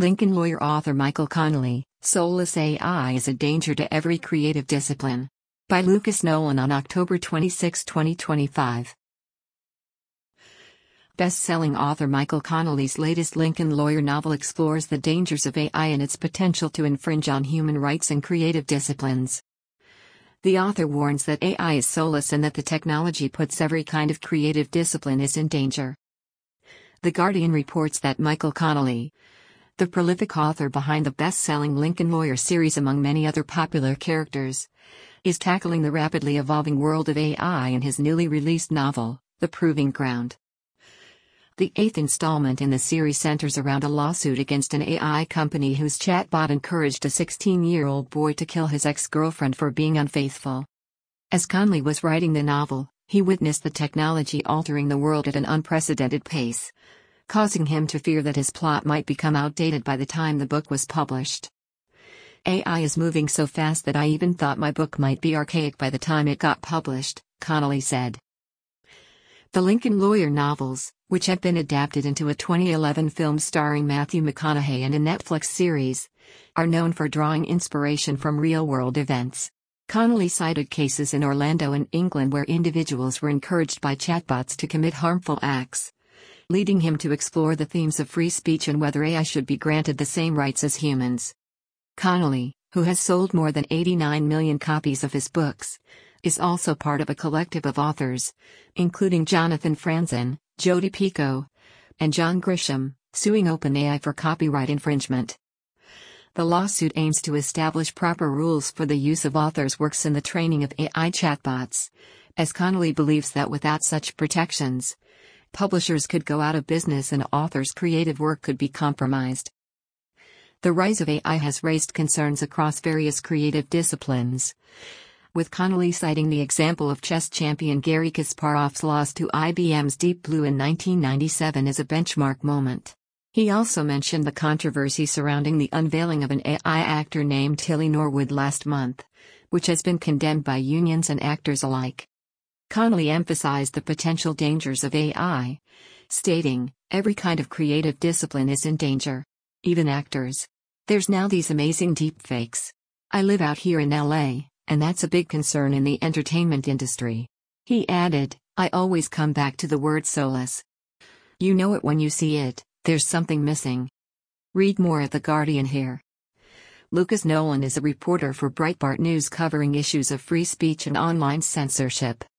Lincoln lawyer author Michael Connelly, soulless AI is a danger to every creative discipline. By Lucas Nolan on October 26, 2025. Best-selling author Michael Connelly's latest Lincoln lawyer novel explores the dangers of AI and its potential to infringe on human rights and creative disciplines. The author warns that AI is soulless and that the technology puts every kind of creative discipline is in danger. The Guardian reports that Michael Connelly, the prolific author behind the best-selling Lincoln Lawyer series among many other popular characters, is tackling the rapidly evolving world of AI in his newly released novel, The Proving Ground. The eighth installment in the series centers around a lawsuit against an AI company whose chatbot encouraged a 16-year-old boy to kill his ex-girlfriend for being unfaithful. As Connelly was writing the novel, he witnessed the technology altering the world at an unprecedented pace, causing him to fear that his plot might become outdated by the time the book was published. AI is moving so fast that I even thought my book might be archaic by the time it got published, Connelly said. The Lincoln Lawyer novels, which have been adapted into a 2011 film starring Matthew McConaughey and a Netflix series, are known for drawing inspiration from real-world events. Connelly cited cases in Orlando and England where individuals were encouraged by chatbots to commit harmful acts, leading him to explore the themes of free speech and whether AI should be granted the same rights as humans. Connelly, who has sold more than 89 million copies of his books, is also part of a collective of authors, including Jonathan Franzen, Jodi Picoult, and John Grisham, suing OpenAI for copyright infringement. The lawsuit aims to establish proper rules for the use of authors' works in the training of AI chatbots, as Connelly believes that without such protections, publishers could go out of business and authors' creative work could be compromised. The rise of AI has raised concerns across various creative disciplines, with Connelly citing the example of chess champion Garry Kasparov's loss to IBM's Deep Blue in 1997 as a benchmark moment. He also mentioned the controversy surrounding the unveiling of an AI actor named Tilly Norwood last month, which has been condemned by unions and actors alike. Connelly emphasized the potential dangers of AI, stating, "Every kind of creative discipline is in danger. Even actors. There's now these amazing deepfakes. I live out here in LA, and that's a big concern in the entertainment industry." He added, "I always come back to the word soulless. You know it when you see it, there's something missing." Read more at The Guardian here. Lucas Nolan is a reporter for Breitbart News covering issues of free speech and online censorship.